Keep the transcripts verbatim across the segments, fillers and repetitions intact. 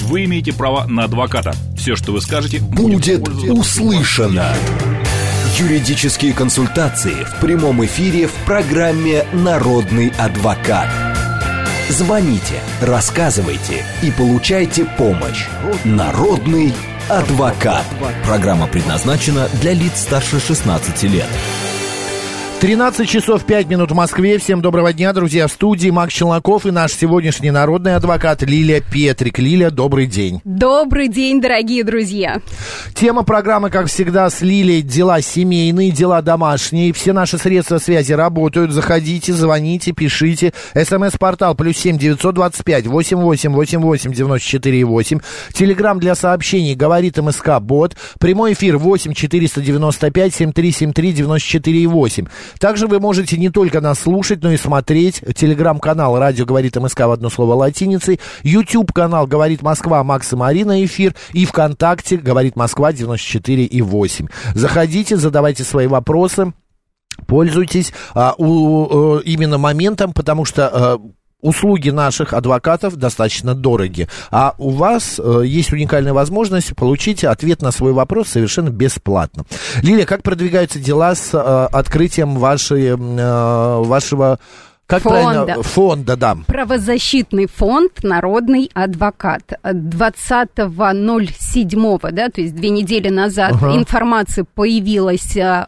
вы имеете право на адвоката. Все, что вы скажете, будет, будет услышано. Юридические консультации в прямом эфире в программе «Народный адвокат». Звоните, рассказывайте и получайте помощь. «Народный адвокат». Программа предназначена для лиц старше шестнадцати лет. тринадцать часов пять минут в Москве. Всем доброго дня, друзья. В студии Макс Челноков и наш сегодняшний народный адвокат Лилия Петрик. Лилия, добрый день. Добрый день, дорогие друзья. Тема программы, как всегда, с Лилией: дела семейные, дела домашние. Все наши средства связи работают. Заходите, звоните, пишите. СМС-портал плюс семь девятьсот двадцать пять восемьдесят восемь восемьдесят восемь девяносто четыре восемь. Телеграм для сообщений говорит МСК Бот. Прямой эфир восемь четыреста девяносто пять семьдесят три семьдесят три девяносто четыре восемь. Также вы можете не только нас слушать, но и смотреть. Телеграм-канал «Радио говорит МСК» в одно слово латиницей. Ютуб-канал «Говорит Москва» Макс и Марина эфир. И ВКонтакте «Говорит Москва» девяносто четыре и восемь. Заходите, задавайте свои вопросы. Пользуйтесь а, у, а, именно моментом, потому что... А, услуги наших адвокатов достаточно дороги, а у вас э, есть уникальная возможность получить ответ на свой вопрос совершенно бесплатно. Лилия, как продвигаются дела с э, открытием вашей, э, вашего... Как фонда. правильно? Фонда, да. Правозащитный фонд «Народный адвокат». двадцатого ноль седьмого, да, то есть две недели назад, uh-huh. информация появилась а,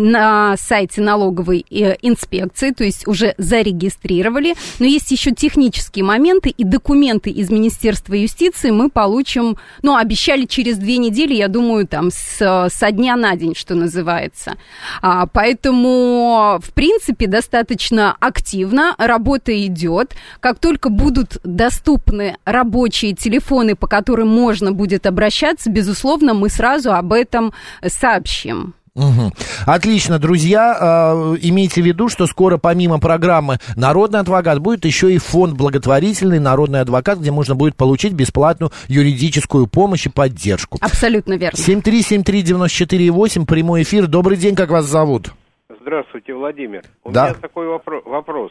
на сайте налоговой э, инспекции, то есть уже зарегистрировали. Но есть еще технические моменты, и документы из Министерства юстиции мы получим, ну, обещали через две недели, я думаю, там, с, со дня на день, что называется. А, поэтому, в принципе, достаточно активно. Работа идет. Как только будут доступны рабочие телефоны, по которым можно будет обращаться, безусловно, мы сразу об этом сообщим. Угу. Отлично, друзья, э, имейте в виду, что скоро помимо программы «Народный адвокат» будет еще и фонд благотворительный «Народный адвокат», где можно будет получить бесплатную юридическую помощь и поддержку. Абсолютно верно. семь три семь три девяносто четыре восемь, прямой эфир. Добрый день, как вас зовут? Здравствуйте, Владимир. У да. меня такой вопро- вопрос.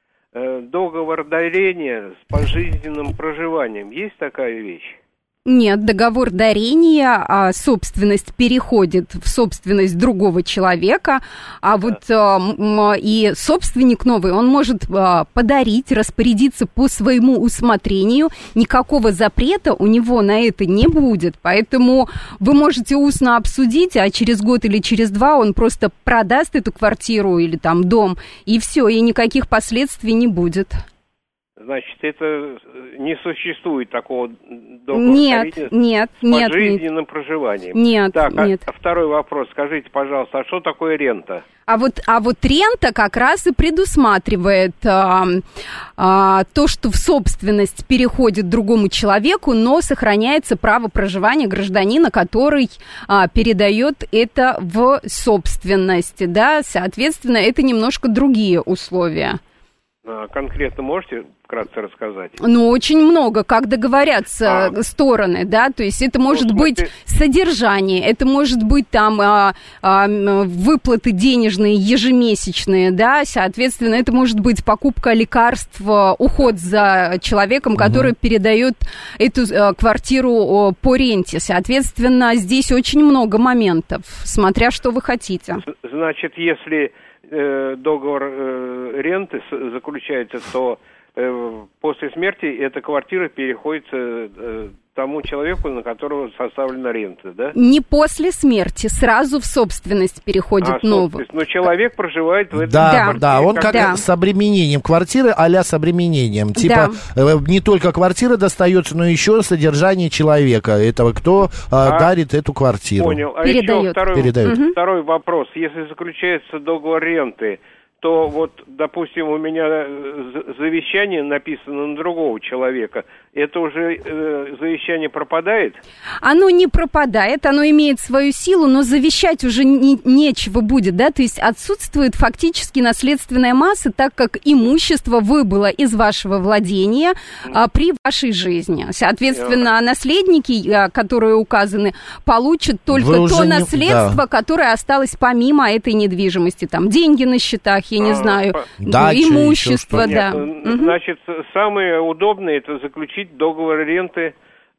Э, договор дарения с пожизненным проживанием. Есть такая вещь? Нет, договор дарения, а собственность переходит в собственность другого человека, а вот а, м, и собственник новый, он может а, подарить, распорядиться по своему усмотрению, никакого запрета у него на это не будет, поэтому вы можете устно обсудить, а через год или через два он просто продаст эту квартиру или там дом, и все, и никаких последствий не будет. Значит, это не существует такого договора нет, нет, с нет, пожизненным нет. проживанием. Нет, так, нет. А второй вопрос. Скажите, пожалуйста, а что такое рента? А вот, а вот рента как раз и предусматривает а, а, то, что в собственность переходит другому человеку, но сохраняется право проживания гражданина, который а, передает это в собственность. Да? Соответственно, это немножко другие условия. А конкретно можете вкратце рассказать? Ну, очень много, как договорятся а. стороны, да, то есть это может ну, быть содержание, это может быть там а, а, выплаты денежные ежемесячные, да, соответственно, это может быть покупка лекарств, уход за человеком, который угу. передает эту а, квартиру по ренте, соответственно, здесь очень много моментов, смотря что вы хотите. Значит, если э, договор э, ренты заключается, то после смерти эта квартира переходит э, тому человеку, на которого составлена рента, да? Не после смерти, сразу в собственность переходит а, новый. Но человек проживает в этой да, квартире. Да, он как да. с обременением квартиры, а-ля с обременением. Типа да. не только квартира достается, но еще содержание человека, этого, кто а, дарит эту квартиру. Понял. А Передает. еще второй, Передает. Угу. второй вопрос. Если заключается договор ренты, то вот, допустим, у меня завещание написано на другого человека, это уже э, завещание пропадает? Оно не пропадает, оно имеет свою силу, но завещать уже не, нечего будет, да, то есть отсутствует фактически наследственная масса, так как имущество выбыло из вашего владения а, при вашей жизни. Соответственно, yeah. наследники, а, которые указаны, получат только Вы то не... наследство, да. которое осталось помимо этой недвижимости, там, деньги на счетах, я не а, знаю, дача, имущество, да. Нет, значит, самое удобное это заключить договор ренты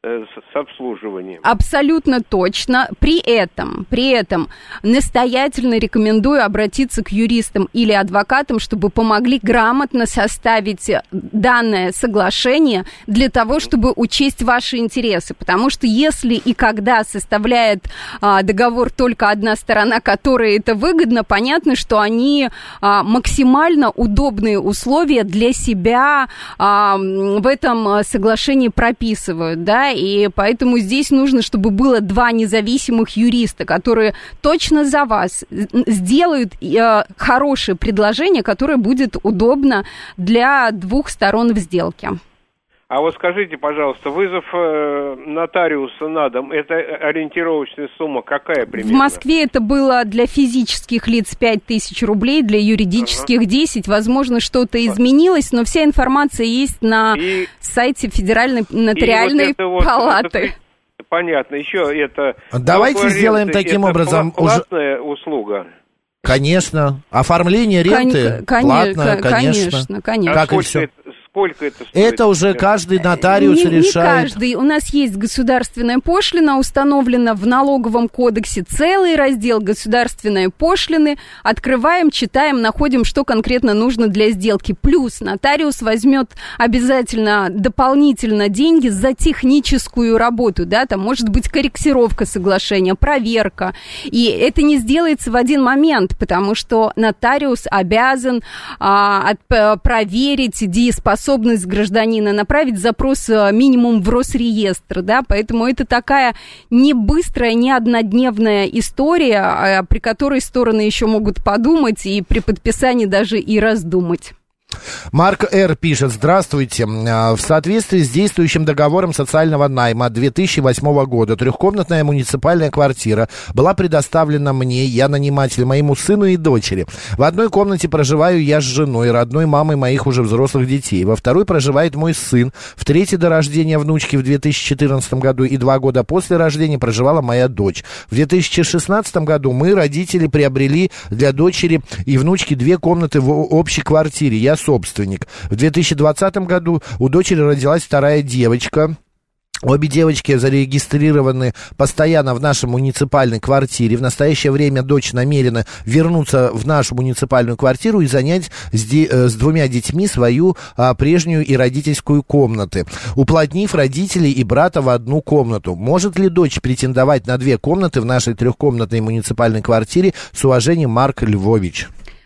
с обслуживанием. Абсолютно точно. При этом, при этом настоятельно рекомендую обратиться к юристам или адвокатам, чтобы помогли грамотно составить данное соглашение для того, чтобы учесть ваши интересы. Потому что если и когда составляет а, договор только одна сторона, которой это выгодно, понятно, что они а, максимально удобные условия для себя а, в этом соглашении прописывают, да, и поэтому здесь нужно, чтобы было два независимых юриста, которые точно за вас сделают э, хорошее предложение, которое будет удобно для двух сторон в сделке. А вот скажите, пожалуйста, вызов э, нотариуса на дом, это ориентировочная сумма какая примерно? В Москве это было для физических лиц пять тысяч рублей, для юридических ага. десять. Возможно, что-то изменилось, но вся информация есть на и, сайте Федеральной нотариальной вот палаты. Вот, понятно. Еще это... Давайте сделаем таким это образом... платная уже... услуга. Конечно. Оформление ренты Кон- платное, конечно. Конечно, конечно. Как и все. Сколько это стоит? Это уже каждый нотариус не, решает. Не каждый. У нас есть государственная пошлина, установлена в налоговом кодексе целый раздел государственные пошлины. Открываем, читаем, находим, что конкретно нужно для сделки. Плюс нотариус возьмет обязательно дополнительно деньги за техническую работу. Да? Там может быть корректировка соглашения, проверка. И это не сделается в один момент, потому что нотариус обязан а, от, проверить дееспособность способность гражданина, направить запрос минимум в Росреестр, да, поэтому это такая не быстрая, не однодневная история, при которой стороны еще могут подумать и при подписании даже и раздумать. Марк Р. пишет: здравствуйте. В соответствии с действующим договором социального найма две тысячи восьмого года трехкомнатная муниципальная квартира была предоставлена мне, я наниматель, моему сыну и дочери. В одной комнате проживаю я с женой, родной мамой моих уже взрослых детей. Во второй проживает мой сын. В третьей до рождения внучки в две тысячи четырнадцатом году и два года после рождения проживала моя дочь. В две тысячи шестнадцатом году мы, родители, приобрели для дочери и внучки две комнаты в общей квартире. Я собственник. В две тысячи двадцатом году у дочери родилась вторая девочка. Обе девочки зарегистрированы постоянно в нашей муниципальной квартире. В настоящее время дочь намерена вернуться в нашу муниципальную квартиру и занять с, де, с двумя детьми свою а, прежнюю и родительскую комнаты, уплотнив родителей и брата в одну комнату. Может ли дочь претендовать на две комнаты в нашей трехкомнатной муниципальной квартире? С уважением, Марк Львович.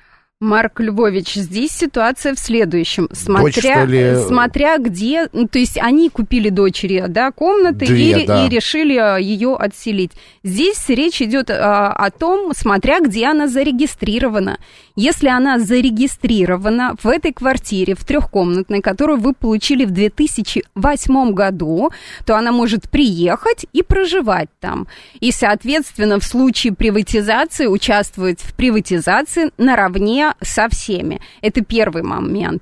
Марк Львович, здесь ситуация в следующем. Смотря, Дочь, смотря где... Ну, то есть они купили дочери, да, комнаты Две, и, да. и решили ее отселить. Здесь речь идет а, о том, смотря где она зарегистрирована. Если она зарегистрирована в этой квартире, в трехкомнатной, которую вы получили в две тысячи восьмом году, то она может приехать и проживать там. И, соответственно, в случае приватизации участвовать в приватизации наравне со всеми. Это первый момент.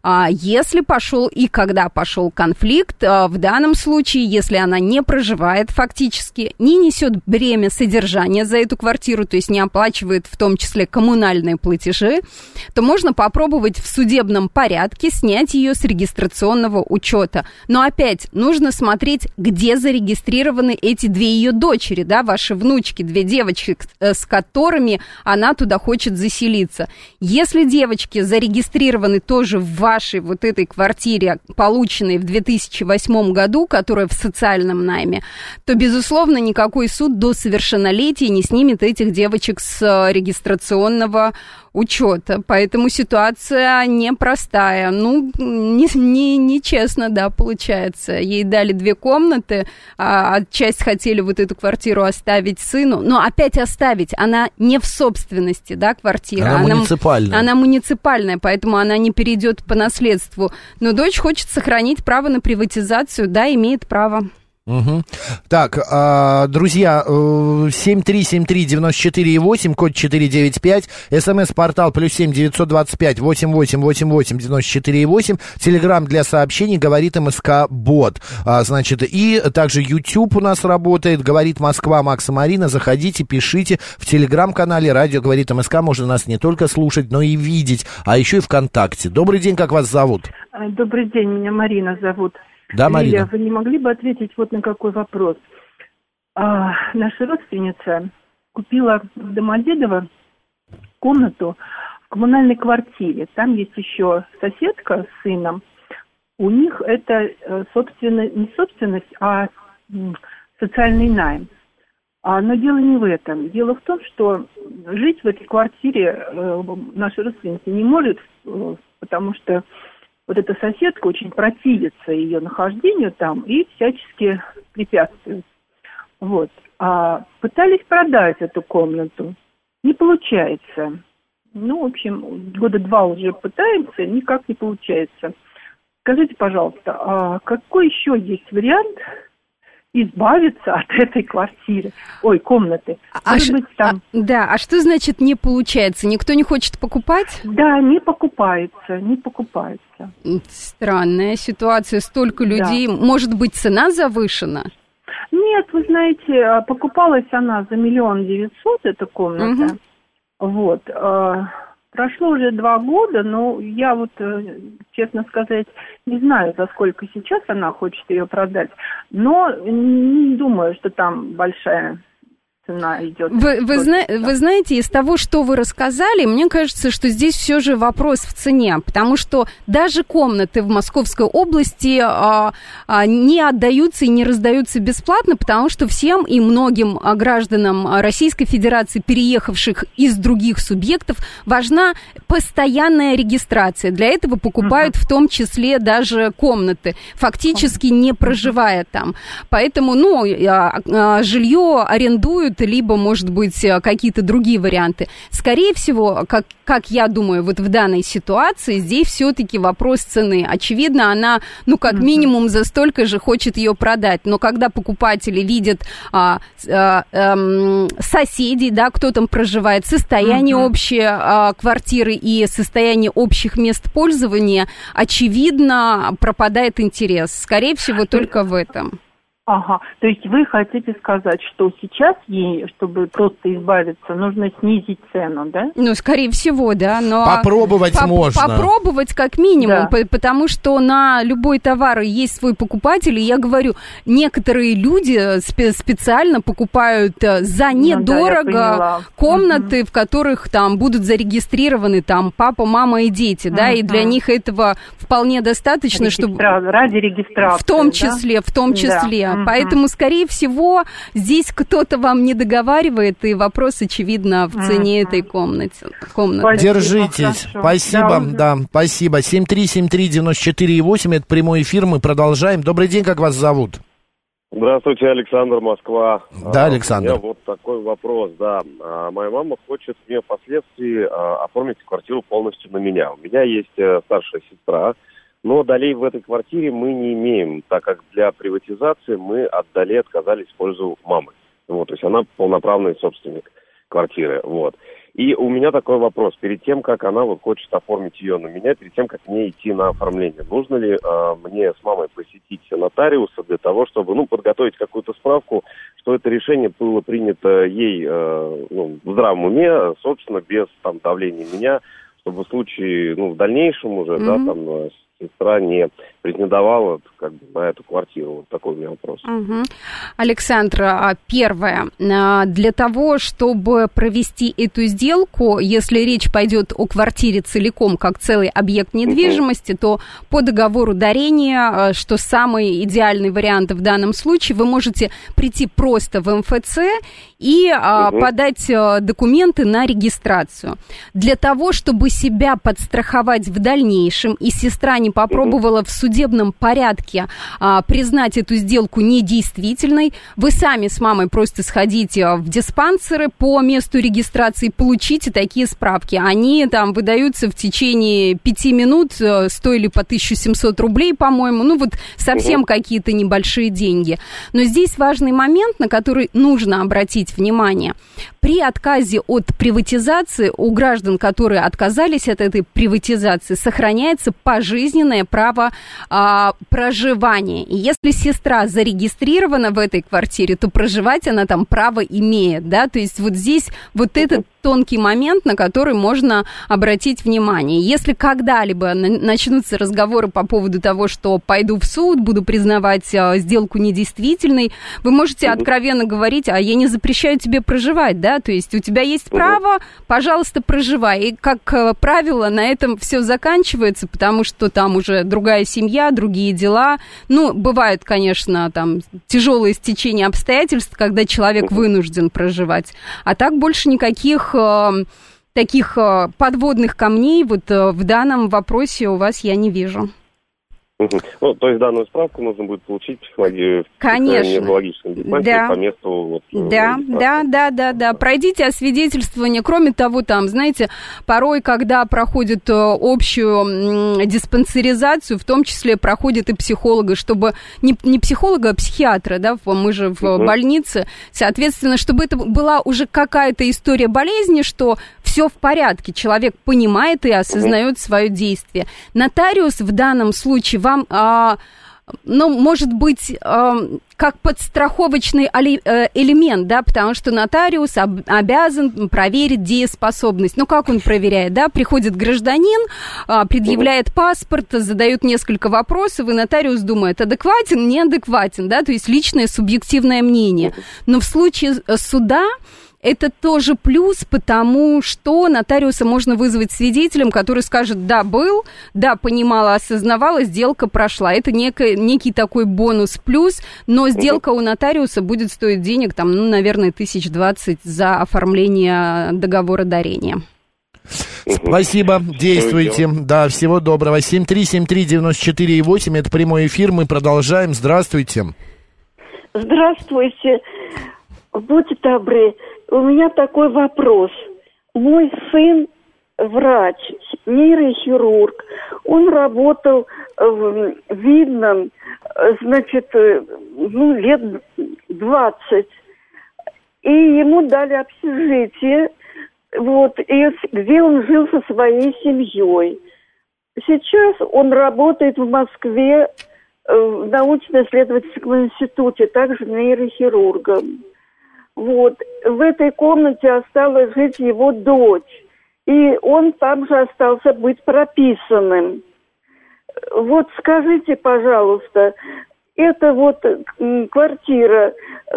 Если пошел и когда пошел конфликт, в данном случае, если она не проживает фактически, не несет бремя содержания за эту квартиру, то есть не оплачивает в том числе коммунальные платежи, то можно попробовать в судебном порядке снять ее с регистрационного учета. Но опять нужно смотреть, где зарегистрированы эти две ее дочери, да, ваши внучки, две девочки, с которыми она туда хочет заселиться. Если девочки зарегистрированы тоже в вашей вот этой квартире, полученной в две тысячи восьмом году, которая в социальном найме, то, безусловно, никакой суд до совершеннолетия не снимет этих девочек с регистрационного учета. Поэтому ситуация непростая. Ну, не, не, нечестно, да, получается. Ей дали две комнаты, а часть хотели вот эту квартиру оставить сыну. Но опять оставить, она не в собственности, да, квартира. Она, она муниципальная. Она муниципальная, поэтому она не перейдет по наследству. Но дочь хочет сохранить право на приватизацию, да, имеет право. Угу. Так, э, друзья, семь три семь три девяносто четыре восемь, код четыре девять пять, смс-портал плюс семь девятьсот двадцать пять восемьдесят восемь восемьдесят восемь девяносто четыре восемь, телеграм для сообщений, говорит МСК Бот, а, значит, и также YouTube у нас работает, говорит Москва, Макс и Марина, заходите, пишите в телеграм-канале радио говорит МСК, можно нас не только слушать, но и видеть, а еще и ВКонтакте. Добрый день, как вас зовут? Добрый день, меня Марина зовут. Да, Марина. Лилия, вы не могли бы ответить вот на какой вопрос? А, наша родственница купила в Домодедово комнату в коммунальной квартире. Там есть еще соседка с сыном. У них это, собственно, не собственность, а социальный найм. А, но дело не в этом. Дело в том, что жить в этой квартире э, наша родственница не может, э, потому что вот эта соседка очень противится ее нахождению там и всячески препятствует. Вот. А пытались продать эту комнату. Не получается. Ну, в общем, года два уже пытаемся, никак не получается. Скажите, пожалуйста, а какой еще есть вариант избавиться от этой квартиры, ой, комнаты? А Может ш... быть, там... а, да, а что значит не получается? Никто не хочет покупать? Да, не покупается, не покупается. Странная ситуация, столько людей. Да. Может быть, цена завышена? Нет, вы знаете, покупалась она за миллион девятьсот, эта комната. Угу. Вот. Прошло уже два года, но я вот, честно сказать, не знаю, за сколько сейчас она хочет ее продать, но не думаю, что там большая цена идет. Вы, вы, зна- вы знаете, из того, что вы рассказали, мне кажется, что здесь все же вопрос в цене, потому что даже комнаты в Московской области а, а, не отдаются и не раздаются бесплатно, потому что всем и многим гражданам Российской Федерации, переехавших из других субъектов, важна постоянная регистрация. Для этого покупают uh-huh. в том числе даже комнаты, фактически не проживая там. Поэтому, ну, а, а, жилье арендуют, либо, может быть, какие-то другие варианты. Скорее всего, как, как я думаю, вот в данной ситуации здесь все-таки вопрос цены. Очевидно, она, ну, как минимум за столько же хочет ее продать. Но когда покупатели видят а, а, а, соседей, да, кто там проживает, состояние uh-huh. общей а, квартиры и состояние общих мест пользования, очевидно, пропадает интерес. Скорее всего, только в этом. Ага, то есть вы хотите сказать, что сейчас ей, чтобы просто избавиться, нужно снизить цену, да? Ну, скорее всего, да, но... Попробовать по- можно. Попробовать как минимум, да. потому что на любой товар есть свой покупатель, и я говорю, некоторые люди спе- специально покупают за недорого ну, да, комнаты, угу. в которых там будут зарегистрированы там папа, мама и дети, угу. да, и для них этого вполне достаточно, Регистра... чтобы... Ради регистрации, В том числе, да? в том числе. Да. Поэтому, скорее всего, здесь кто-то вам не договаривает, и вопрос, очевидно, в цене uh-huh. этой комнаты. комнаты. Держитесь. Спасибо. Спасибо, да, да, спасибо. семь три семь три девяносто четыре восемь, это прямой эфир, мы продолжаем. Добрый день, как вас зовут? Здравствуйте, Александр, Москва. Да, Александр. У меня вот такой вопрос, да. Моя мама хочет мне впоследствии оформить квартиру полностью на меня. У меня есть старшая сестра, но долей в этой квартире мы не имеем, так как для приватизации мы от долей отказались в пользу мамы. Вот, то есть она полноправный собственник квартиры. Вот. И у меня такой вопрос. Перед тем, как она вот хочет оформить ее на меня, перед тем, как мне идти на оформление, нужно ли э, мне с мамой посетить нотариуса для того, чтобы ну, подготовить какую-то справку, что это решение было принято ей э, ну, в здравом уме, собственно, без там, давления меня, чтобы в случае, ну, в дальнейшем уже, mm-hmm. да, там, сестра не претендовала как бы, на эту квартиру. Вот такой у меня вопрос. Угу. Александр, первое. Для того, чтобы провести эту сделку, если речь пойдет о квартире целиком, как целый объект недвижимости, угу. то по договору дарения, что самый идеальный вариант в данном случае, вы можете прийти просто в эм эф цэ и угу. подать документы на регистрацию. Для того, чтобы себя подстраховать в дальнейшем, и сестра не попробовала в судебном порядке а, признать эту сделку недействительной, вы сами с мамой просто сходите в диспансеры по месту регистрации, получите такие справки. Они там выдаются в течение пяти минут, стоили по тысяча семьсот рублей, по-моему, ну вот совсем какие-то небольшие деньги. Но здесь важный момент, на который нужно обратить внимание. При отказе от приватизации у граждан, которые отказались от этой приватизации, сохраняется пожизненное право а, проживания. И если сестра зарегистрирована в этой квартире, то проживать она там право имеет, да, то есть вот здесь вот этот тонкий момент, на который можно обратить внимание. Если когда-либо начнутся разговоры по поводу того, что пойду в суд, буду признавать а, сделку недействительной, вы можете откровенно говорить, а я не запрещаю тебе проживать, да, то есть у тебя есть право, пожалуйста, проживай. И, как правило, на этом все заканчивается, потому что там уже другая семья, другие дела. Ну, бывают, конечно, там тяжелые стечения обстоятельств, когда человек вынужден проживать, а так больше никаких таких подводных камней вот в данном вопросе у вас я не вижу. Ну, то есть данную справку нужно будет получить в психологическом диспансере да. по месту. Вот, да, да, да, да, да. Пройдите освидетельствование. Кроме того, там, знаете, порой, когда проходит общую диспансеризацию, в том числе проходит и психолога, чтобы не, не психолога, а психиатра, да, мы же в uh-huh. больнице, соответственно, чтобы это была уже какая-то история болезни, что все в порядке, человек понимает и осознает uh-huh. свое действие. Нотариус в данном случае вам, а, ну, может быть, а, как подстраховочный элемент, да, потому что нотариус об, обязан проверить дееспособность. Ну, как он проверяет, да? Приходит гражданин, а, предъявляет паспорт, задает несколько вопросов, и нотариус думает, адекватен, неадекватен, да, то есть личное субъективное мнение. Но в случае суда это тоже плюс, потому что нотариуса можно вызвать свидетелем, который скажет, да, был, да, понимала, осознавала, сделка прошла. Это некий, некий такой бонус-плюс, но сделка у нотариуса будет стоить денег, там, ну, наверное, тысяч двадцать за оформление договора дарения. Спасибо, действуйте. Да, всего доброго. семь три семь три девяносто четыре восемь, это прямой эфир, мы продолжаем. Здравствуйте. Здравствуйте. Будьте добры. У меня такой вопрос. Мой сын врач, нейрохирург. Он работал в Видном, значит, ну, лет двадцать. И ему дали общежитие, вот, и где он жил со своей семьей. Сейчас он работает в Москве в научно-исследовательском институте, также нейрохирургом. Вот. В этой комнате осталась жить его дочь. И он там же остался быть прописанным. Вот скажите, пожалуйста, эта вот квартира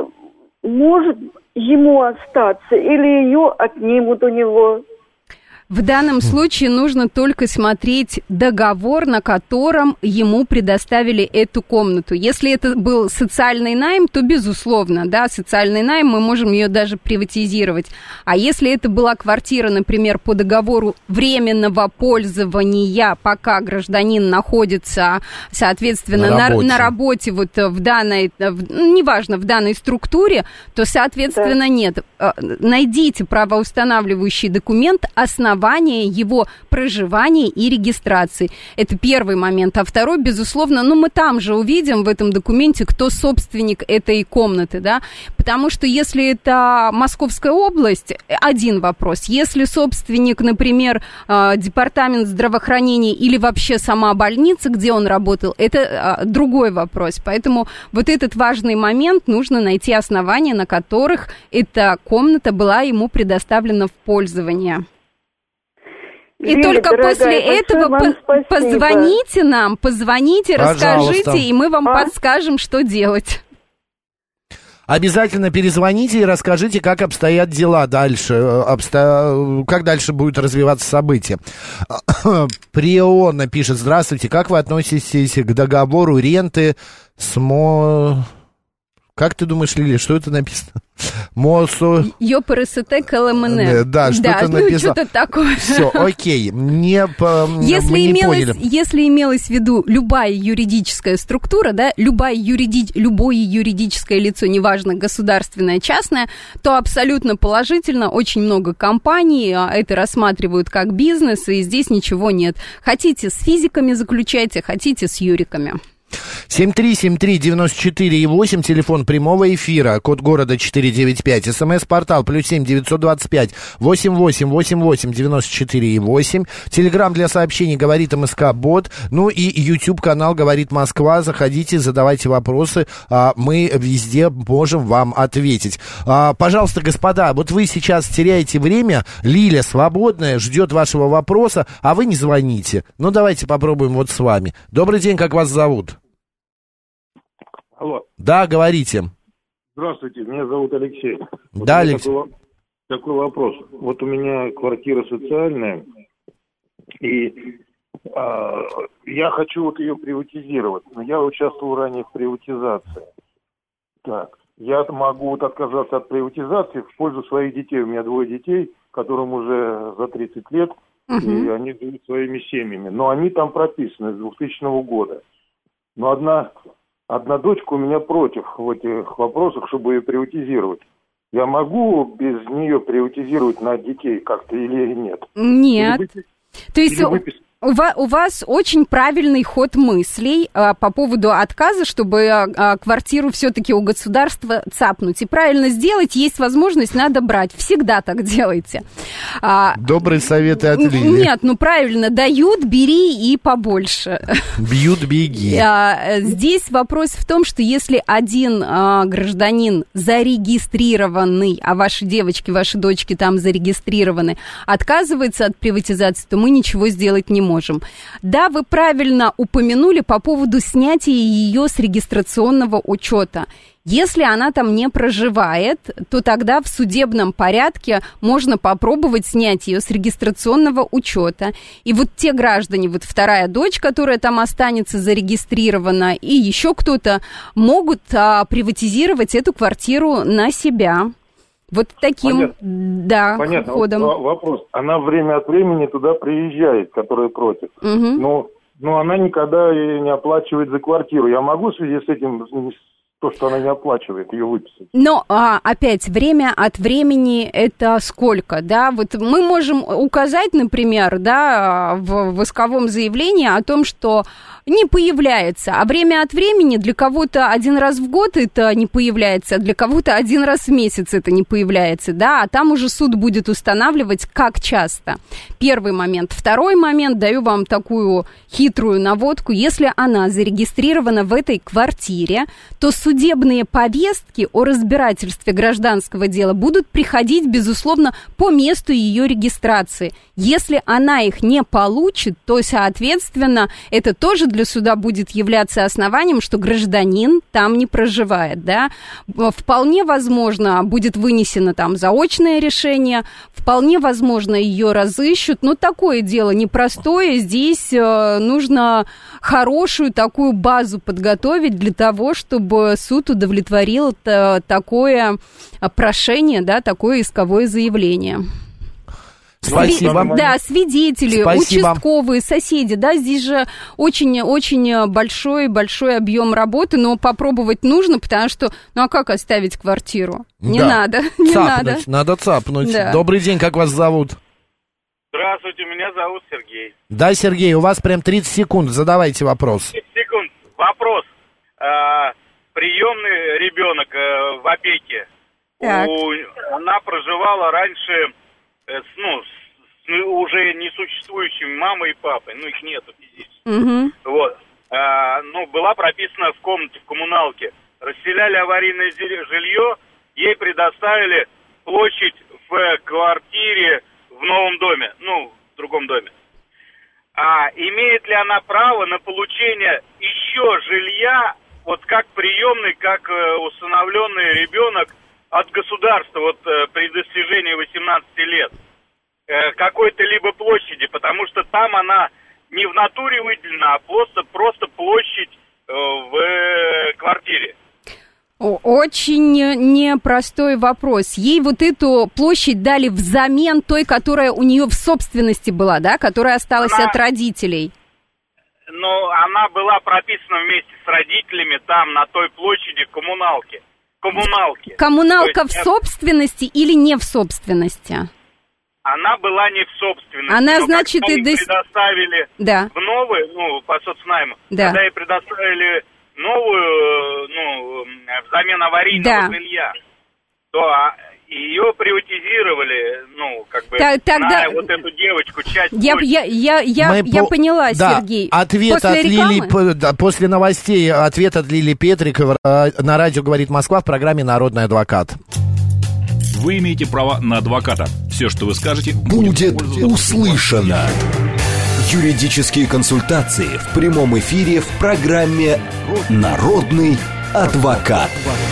может ему остаться или ее отнимут у него? В данном случае нужно только смотреть договор, на котором ему предоставили эту комнату. Если это был социальный найм, то безусловно, да, социальный найм, мы можем ее даже приватизировать. А если это была квартира, например, по договору временного пользования, пока гражданин находится, соответственно, на работе, на, на работе вот в данной, в, неважно, в данной структуре, то, соответственно, да. нет. Найдите правоустанавливающий документ, основание его проживания и регистрации. Это первый момент. А второй, безусловно, ну мы там же увидим в этом документе, кто собственник этой комнаты, да, потому что если это Московская область, один вопрос. Если собственник, например, департамент здравоохранения или вообще сама больница, где он работал, это другой вопрос. Поэтому вот этот важный момент, нужно найти основания, на которых эта комната была ему предоставлена в пользование. И Лиля, только дорогая, после этого по- позвоните нам, позвоните, пожалуйста, расскажите, и мы вам а? подскажем, что делать. Обязательно перезвоните и расскажите, как обстоят дела дальше, обсто... как дальше будут развиваться события. Приона пишет, здравствуйте, как вы относитесь к договору ренты с мо... Как ты думаешь, Лилия, что это написано? Мосо... ЙОПРСТ КЛМН. Да, что-то да, написано. Ну, что-то такое. Все, окей. Не, по... если, мы не имелось, поняли. Если имелось в виду любая юридическая структура, да, любая юриди... любое юридическое лицо, неважно, государственное, частное, то абсолютно положительно. Очень много компаний это рассматривают как бизнес, и здесь ничего нет. Хотите с физиками заключайте, хотите с юриками. семь три семь три девяносто четыре восемь, телефон прямого эфира, код города четыреста девяносто пять, смс-портал плюс семь девятьсот двадцать пять восемьдесят восемь восемьдесят восемь девяносто четыре восемь, телеграм для сообщений говорит МСК Бот, ну и YouTube канал говорит Москва, заходите, задавайте вопросы, а, мы везде можем вам ответить. А, пожалуйста, господа, вот вы сейчас теряете время, Лиля свободная, ждет вашего вопроса, а вы не звоните. Ну давайте попробуем вот с вами. Добрый день, как вас зовут? Алло. Да, говорите. Здравствуйте, меня зовут Алексей. Вот да, Алексей. Такой, такой вопрос. Вот у меня квартира социальная, и а, я хочу вот ее приватизировать, но я участвовал ранее в приватизации. Так, я могу вот отказаться от приватизации в пользу своих детей. У меня двое детей, которым уже за тридцать лет, uh-huh. и они живут своими семьями. Но они там прописаны с двухтысячного года. Но одна... Одна дочка у меня против в этих вопросах, чтобы ее приватизировать. Я могу без нее приватизировать на детей как-то или нет? Нет. Выпис... То есть у вас очень правильный ход мыслей а, по поводу отказа, чтобы а, квартиру все-таки у государства цапнуть. И правильно сделать, есть возможность, надо брать. Всегда так делайте. А, Добрые советы от Лили. Нет, ну правильно, дают, бери и побольше. Бьют, беги. А, здесь вопрос в том, что если один а, гражданин зарегистрированный, а ваши девочки, ваши дочки там зарегистрированы, отказывается от приватизации, то мы ничего сделать не можем. Можем. Да, вы правильно упомянули по поводу снятия ее с регистрационного учета. Если она там не проживает, то тогда в судебном порядке можно попробовать снять ее с регистрационного учета. И вот те граждане, вот вторая дочь, которая там останется зарегистрирована, и еще кто-то, могут а, приватизировать эту квартиру на себя. Вот таким, Понятно. да, Понятно. ходом. Вот вопрос. Она время от времени туда приезжает, которая против. Угу. Но, но она никогда не оплачивает за квартиру. Я могу в связи с этим, то, что она не оплачивает, ее выписать? Но, а, опять, время от времени это сколько, да? Вот мы можем указать, например, да, в, в исковом заявлении о том, что не появляется, а время от времени для кого-то один раз в год это не появляется, а для кого-то один раз в месяц это не появляется, да, а там уже суд будет устанавливать, как часто. Первый момент. Второй момент, даю вам такую хитрую наводку, если она зарегистрирована в этой квартире, то судебные повестки о разбирательстве гражданского дела будут приходить, безусловно, по месту ее регистрации. Если она их не получит, то, соответственно, это тоже для суда будет являться основанием, что гражданин там не проживает, да. Вполне возможно, будет вынесено там заочное решение, вполне возможно, ее разыщут, но такое дело непростое, здесь э, нужно хорошую такую базу подготовить для того, чтобы суд удовлетворил т- такое прошение, да, такое исковое заявление. Спасибо. Сви- да, свидетели, Спасибо. Участковые, соседи, да, здесь же очень-очень большой-большой объем работы, но попробовать нужно, потому что, ну а как оставить квартиру? Не да. надо, не цапнуть, надо. Надо цапнуть. Да. Добрый день, как вас зовут? Здравствуйте, меня зовут Сергей. Да, Сергей, у вас прям тридцать секунд, задавайте вопрос. тридцать секунд. Вопрос. А, приемный ребенок а, в опеке. У, она проживала раньше... Ну, с уже несуществующими мамой и папой, ну, их нету физически. Угу. Вот. А, ну, была прописана в комнате, в коммуналке. Расселяли аварийное жилье, ей предоставили площадь в квартире в новом доме, ну, в другом доме. А имеет ли она право на получение еще жилья, вот как приемный, как усыновленный ребенок, от государства вот при достижении восемнадцати лет э, какой-то либо площади, потому что там она не в натуре выделена, а просто, просто площадь э, в э, квартире. Очень непростой вопрос. Ей вот эту площадь дали взамен той, которая у нее в собственности была, да, которая осталась она, от родителей. Ну, она была прописана вместе с родителями там, на той площади коммуналки. Коммуналки. Коммуналка есть, в собственности или не в собственности? она была не в собственности. Она, но значит, когда и ей до... предоставили да. в новый, ну, по соцнайму, да. когда ей предоставили новую, ну, взамен аварийного да. жилья, то ее приватизировали, ну, как бы, так, тогда... на вот эту девочку, часть Я, я, я, я, я по... поняла, да, Сергей. Ответ после от рекламы? Лили, да, после новостей, ответ от Лили Петрикова на радио «Говорит Москва» в программе «Народный адвокат». Вы имеете право на адвоката. Все, что вы скажете, будет услышано. Юридические консультации в прямом эфире в программе «Народный адвокат».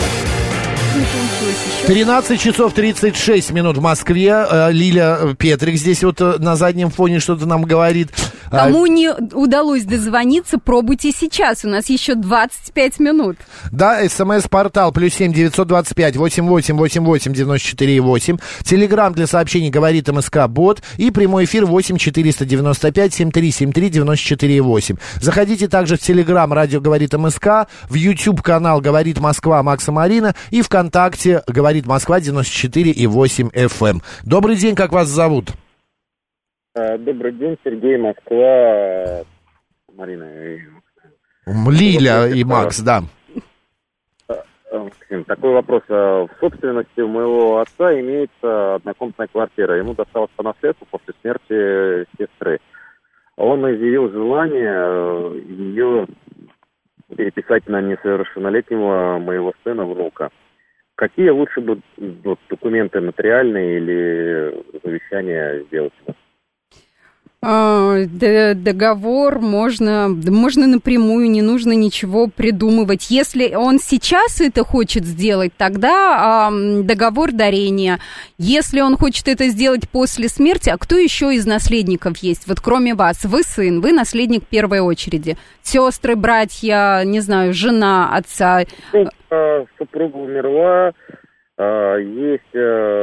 тринадцать часов тридцать шесть минут в Москве. Лиля Петрик здесь вот на заднем фоне что-то нам говорит. Кому не удалось дозвониться, пробуйте сейчас. У нас еще двадцать пять минут. Да, смс-портал плюс семь девятьсот двадцать пять восемьдесят восемь восемьдесят восемь девяносто четыре восемь. Телеграмм для сообщений говорит МСК Бот. И прямой эфир восемь четыреста девяносто пять семьдесят три семьдесят три девяносто четыре восемь. Заходите также в Телеграм радио говорит МСК, в YouTube канал говорит Москва Макса Марина и ВКонтакте говорит Москва девяносто четыре и восемь эф эм. Добрый день, как вас зовут? Добрый день, Сергей, Москва, Марина и Лиля и Макс, да. Такой вопрос. В собственности у моего отца имеется однокомнатная квартира. Ему досталось по наследству после смерти сестры. Он изъявил желание ее переписать на несовершеннолетнего моего сына внука. Какие лучше будут вот, документы нотариальные или завещания сделать? Договор можно, можно напрямую, не нужно ничего придумывать. Если он сейчас это хочет сделать, тогда э, договор дарения. Если он хочет это сделать после смерти, а кто еще из наследников есть? Вот кроме вас, вы сын, вы наследник первой очереди. Сестры, братья, не знаю, жена отца. Супруга умерла, есть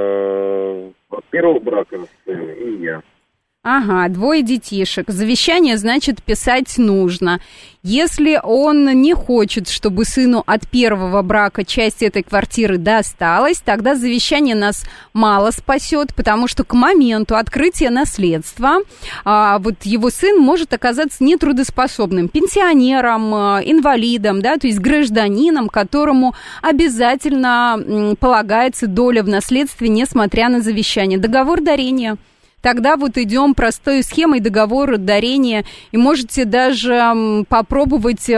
от первого брака сын и я. Ага, двое детишек. Завещание, значит, писать нужно. Если он не хочет, чтобы сыну от первого брака часть этой квартиры досталась, тогда завещание нас мало спасет, потому что к моменту открытия наследства а, вот его сын может оказаться нетрудоспособным, пенсионером, инвалидом, да, то есть гражданином, которому обязательно м, полагается доля в наследстве, несмотря на завещание. Договор дарения. Тогда вот идем простой схемой договора дарения, и можете даже попробовать,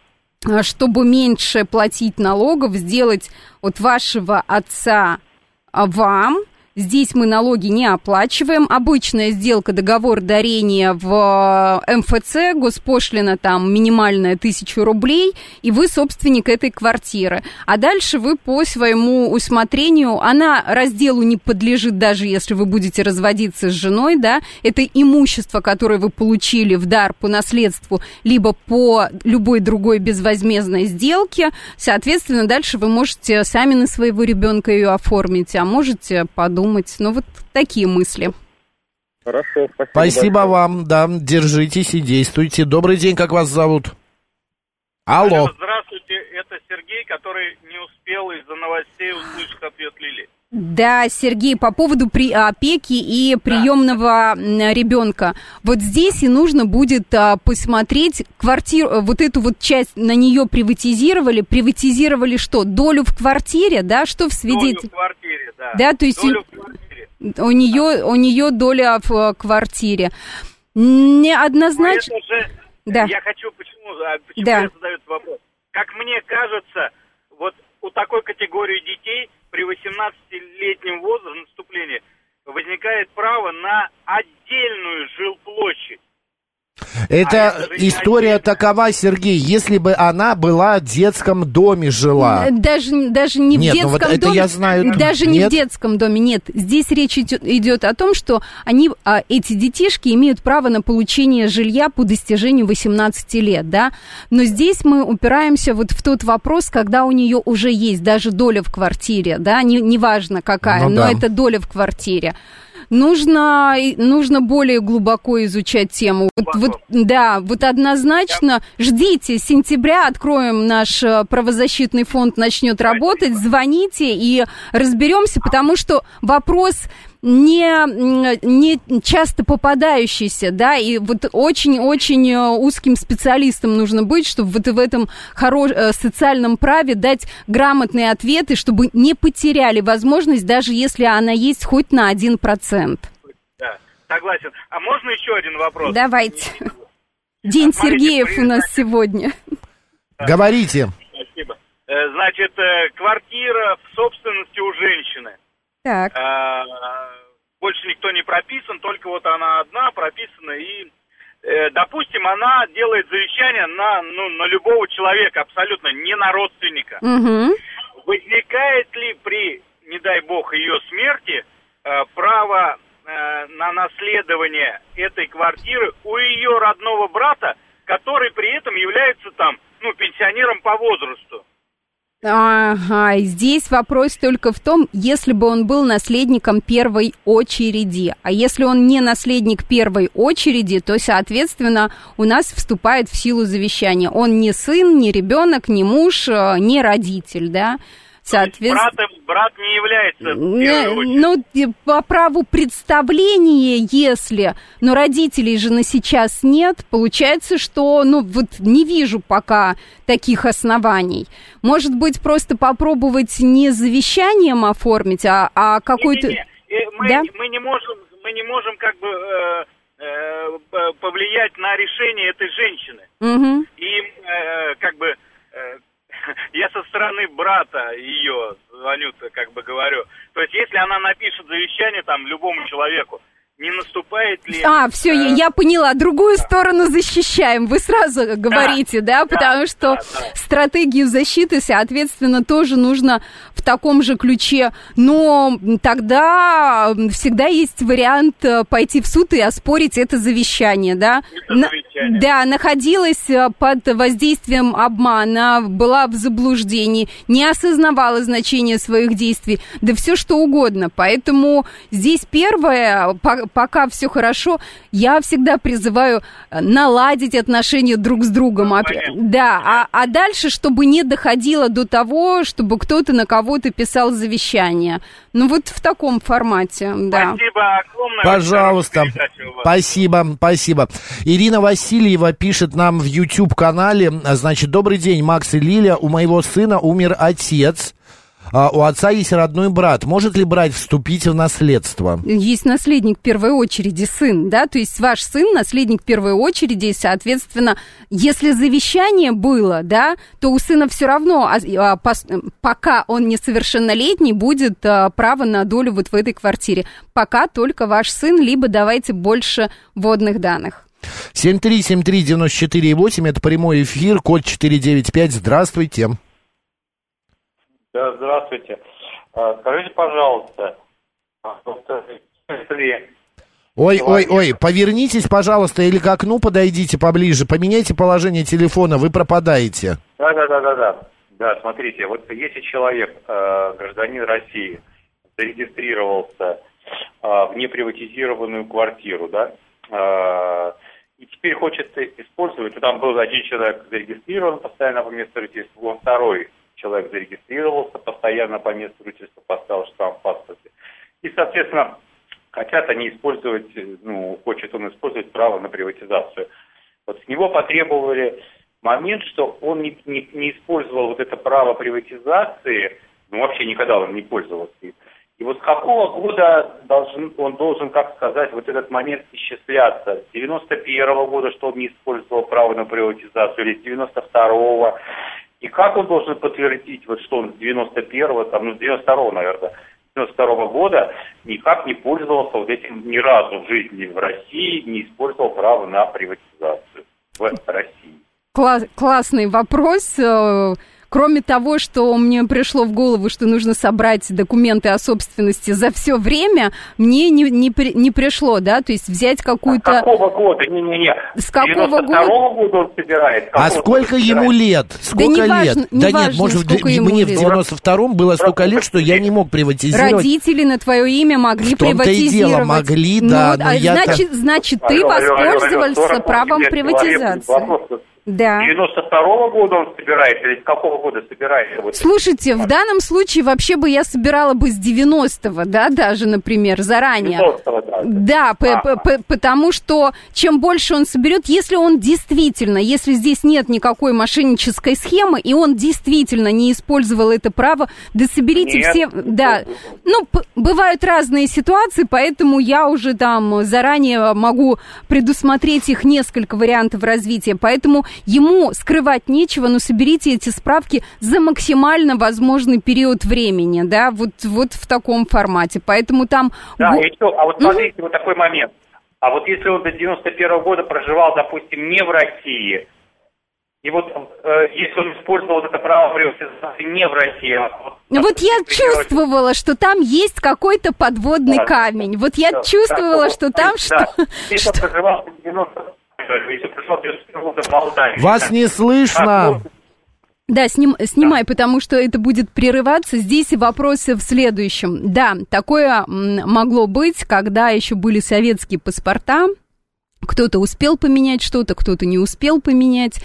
чтобы меньше платить налогов, сделать от вашего отца вам. Здесь мы налоги не оплачиваем. Обычная сделка, договор дарения в эм эф цэ, госпошлина там минимальная тысячу рублей, и вы собственник этой квартиры. А дальше вы по своему усмотрению, она разделу не подлежит, даже если вы будете разводиться с женой, да, это имущество, которое вы получили в дар по наследству, либо по любой другой безвозмездной сделке. Соответственно, дальше вы можете сами на своего ребенка ее оформить, а можете подумать. Ну, вот такие мысли. Хорошо, спасибо. Спасибо вам, да, держитесь и действуйте. Добрый день, как вас зовут? Алло. Алло, здравствуйте, это Сергей, который не успел из-за новостей услышать ответ Лили. Да, Сергей, по поводу при, опеки и приемного да. ребенка. Вот здесь и нужно будет а, посмотреть квартиру, вот эту вот часть, на нее приватизировали. Приватизировали что? Долю в квартире, да? Что в свидетельстве? Долю в квартире, да. Да, то есть долю в квартире. У нее, у нее доля в квартире. Неоднозначно. Же, да. Я хочу, почему, почему да. я задаю этот вопрос? Как мне кажется, вот у такой категории детей при восемнадцатилетнем возрасте наступления возникает право на отдельную жилплощадь. Это а это история такова, Сергей, если бы она была в детском доме жила. Даже, даже не нет, в детском ну вот доме. это я знаю. Даже нет? не в детском доме, нет. Здесь речь идет, идет о том, что они, эти детишки имеют право на получение жилья по достижению восемнадцати лет, да. Но здесь мы упираемся вот в тот вопрос, когда у нее уже есть даже доля в квартире, да, не, неважно какая, ну, но да. это доля в квартире. Нужно, нужно более глубоко изучать тему. Вот, вот, да, вот однозначно ждите сентября, откроем наш правозащитный фонд, начнет работать, звоните и разберемся, потому что вопрос не, не часто попадающийся, да, и вот очень-очень узким специалистом нужно быть, чтобы вот в этом хорош, социальном праве дать грамотные ответы, чтобы не потеряли возможность, даже если она есть хоть на один процент. Да, согласен. А можно еще один вопрос? Давайте. День Смотрите, Сергеев при... у нас сегодня. Говорите. Спасибо. Значит, квартира в собственности у женщины. Так. А, больше никто не прописан, только вот она одна прописана. И, э, допустим, она делает завещание на, ну, на любого человека, абсолютно не на родственника. Угу. Возникает ли при, не дай бог, ее смерти э, право э, на наследование этой квартиры у ее родного брата, который при этом является там, ну, пенсионером по возрасту? Ага, здесь вопрос только в том, если бы он был наследником первой очереди. А если он не наследник первой очереди, то, соответственно, у нас вступает в силу завещание. Он не сын, не ребенок, не муж, не родитель, да? Соответственно, брат, брат не является в первую очередь. Ну, по праву представления, если, но родителей же на сейчас нет, получается, что, ну, вот не вижу пока таких оснований. Может быть, просто попробовать не завещанием оформить, а, а какой-то... Не, не, не. Мы, да? мы не можем, мы не можем как бы э, э, повлиять на решение этой женщины. Угу. И э, как бы... Э, я со стороны брата ее звоню, как бы говорю. То есть, если она напишет завещание там любому человеку, не наступает ли... А, все, э... я, я поняла. Другую сторону защищаем. Вы сразу говорите, да? да? Потому да, что да, да. стратегию защиты, соответственно, тоже нужно в таком же ключе. Но тогда всегда есть вариант пойти в суд и оспорить это завещание, да? Это завещание. Да, находилась под воздействием обмана, была в заблуждении, не осознавала значение своих действий, да все что угодно. Поэтому здесь первое... Пока все хорошо, я всегда призываю наладить отношения друг с другом. Ну, да, а, а дальше, чтобы не доходило до того, чтобы кто-то на кого-то писал завещание. Ну, вот в таком формате, да. Спасибо огромное. Пожалуйста. Спасибо, спасибо. Ирина Васильева пишет нам в YouTube-канале, значит, добрый день, Макс и Лиля, у моего сына умер отец. А у отца есть родной брат. Может ли брат вступить в наследство? Есть наследник первой очереди, сын, да? То есть ваш сын наследник первой очереди, и, соответственно, если завещание было, да, то у сына все равно, пока он несовершеннолетний, будет право на долю вот в этой квартире. Пока только ваш сын, либо давайте больше вводных данных. семь три семь три девяносто четыре восемь, это прямой эфир, код четыреста девяносто пять. Здравствуйте. Да, здравствуйте. Скажите, пожалуйста, если... Ой, ой, ой, повернитесь, пожалуйста, или к окну подойдите поближе, поменяйте положение телефона, вы пропадаете. Да, да, да, да, да. Да, смотрите, вот если человек, гражданин России, зарегистрировался в неприватизированную квартиру, да, и теперь хочет использовать, там был один человек зарегистрирован постоянно по месту жительства, он второй человек зарегистрировался постоянно по месту жительства, поставил штамп в паспорте. И, соответственно, хотят они использовать, ну, хочет он использовать право на приватизацию. Вот с него потребовали момент, что он не, не, не использовал вот это право приватизации, ну, вообще никогда он не пользовался. И вот с какого года должен, он должен, как сказать, вот этот момент исчисляться? С девяносто первого года, что он не использовал право на приватизацию, или с девяносто второго? И как он должен подтвердить, вот что он с девяносто первого, там, ну, с девяносто второго, наверное, с девяносто второго года никак не пользовался вот этим ни разу в жизни в России, не использовал право на приватизацию в России? Класс, классный вопрос. Кроме того, что мне пришло в голову, что нужно собрать документы о собственности за все время, мне не, не, не пришло, да, то есть взять какую-то... С какого года? Не-не-не. С какого года? года он собирает. А сколько ему лет? Сколько да лет? Важно, да важно, нет, может, мне лет. В девяносто втором было столько лет, что я не мог приватизировать. Родители на твое имя могли в том-то приватизировать. И дело, могли, да, ну, но а я значит, значит, ты алло, воспользовался алло, алло, правом приватизации. Вопрос Да. девяносто второго года он собирается, или с какого года собирается? Вот Слушайте, в данном случае вообще бы я собирала бы с девяностого, да, даже, например, заранее. девяностого, да. Да, п- п- п- потому что чем больше он соберет, если он действительно, если здесь нет никакой мошеннической схемы, и он действительно не использовал это право, да соберите Нет. все, да. Ну, п- бывают разные ситуации, поэтому я уже там заранее могу предусмотреть их несколько вариантов развития, поэтому ему скрывать нечего, но соберите эти справки за максимально возможный период времени, да, вот, вот в таком формате. Поэтому там... Да, и что? А вот смотрите, mm-hmm. вот такой момент. А вот если он до девяносто первого года проживал, допустим, не в России, и вот э, если он использовал это право приватизации не в России, а вот, вот я чувствовала, что там есть какой-то подводный да. камень. Вот я да, чувствовала, да, что да, там да. что... Если он проживал в девяносто если пришел в Молдавии. Вас не слышно. Да, сним, снимай, потому что это будет прерываться. Здесь вопросы в следующем. Да, такое могло быть, когда еще были советские паспорта. Кто-то успел поменять что-то, кто-то не успел поменять.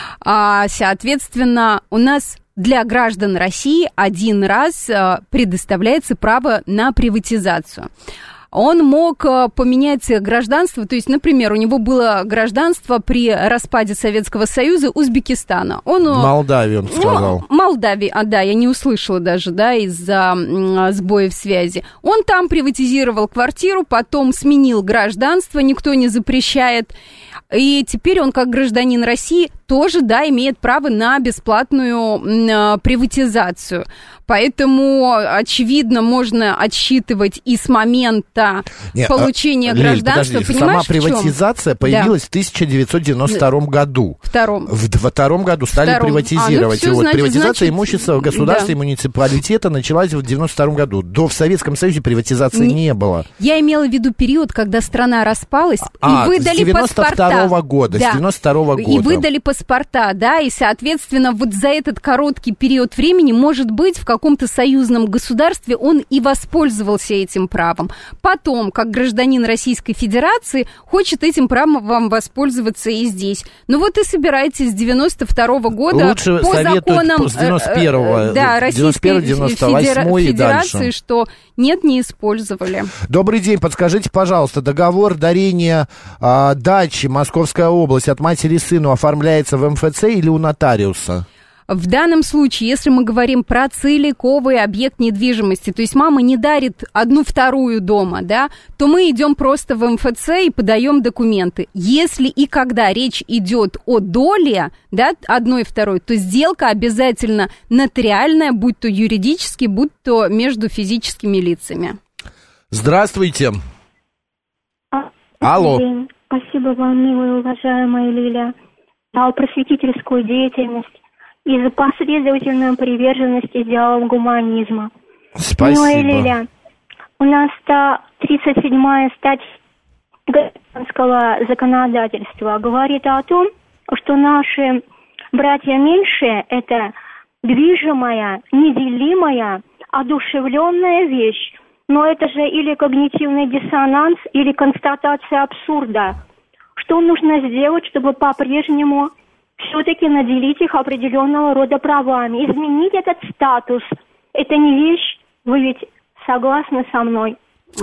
А, соответственно, у нас для граждан России один раз предоставляется право на приватизацию. Он мог поменять гражданство, то есть, например, у него было гражданство при распаде Советского Союза Узбекистана. Он, Молдавии, он сказал. Ну, Молдавии, а да, я не услышала даже, да, из-за сбоев связи. Он там приватизировал квартиру, потом сменил гражданство, никто не запрещает. И теперь он, как гражданин России, тоже, да, имеет право на бесплатную приватизацию. Поэтому, очевидно, можно отсчитывать и с момента Нет, получения Лиль, гражданства. Подожди, понимаешь, сама приватизация появилась да. в тысяча девятьсот девяносто втором году. Втором. В втором году стали Втором. приватизировать. А, ну, вот, значит, приватизация значит, имущества государства да. и муниципалитета началась в девяносто втором году. До в Советском Союзе приватизации не, не было. Я имела в виду период, когда страна распалась а, и выдали с девяносто второго паспорта. года, Да. с девяносто второго года. И выдали паспорта, да, и, соответственно, вот за этот короткий период времени, может быть, в каком-то союзном государстве он и воспользовался этим правом. Потом, как гражданин Российской Федерации, хочет этим правом воспользоваться и здесь. Ну вот и собирайтесь с девяносто второго года лучше по законам с девяносто первого, да, Российской Федерации, что нет, не использовали. Добрый день, подскажите, пожалуйста, договор дарения а, дачи Московская область от матери сыну оформляется в эм эф цэ или у нотариуса? В данном случае, если мы говорим про целиковый объект недвижимости, то есть мама не дарит одну вторую дома, да, то мы идем просто в эм эф цэ и подаем документы. Если и когда речь идет о доле, да, одной и второй, то сделка обязательно нотариальная, будь то юридически, будь то между физическими лицами. Здравствуйте. А, Алло. День. Спасибо вам, милая, уважаемая Лиля, за просветительскую деятельность и за последовательную приверженность идеалам гуманизма. Спасибо. Милая Лиля, у нас-то тридцать седьмая статья гражданского законодательства говорит о том, что наши братья меньшие – это движимая, неделимая, одушевленная вещь. Но это же или когнитивный диссонанс, или констатация абсурда. Что нужно сделать, чтобы по-прежнему все-таки наделить их определенного рода правами? Изменить этот статус. Это не вещь. Вы ведь согласны со мной?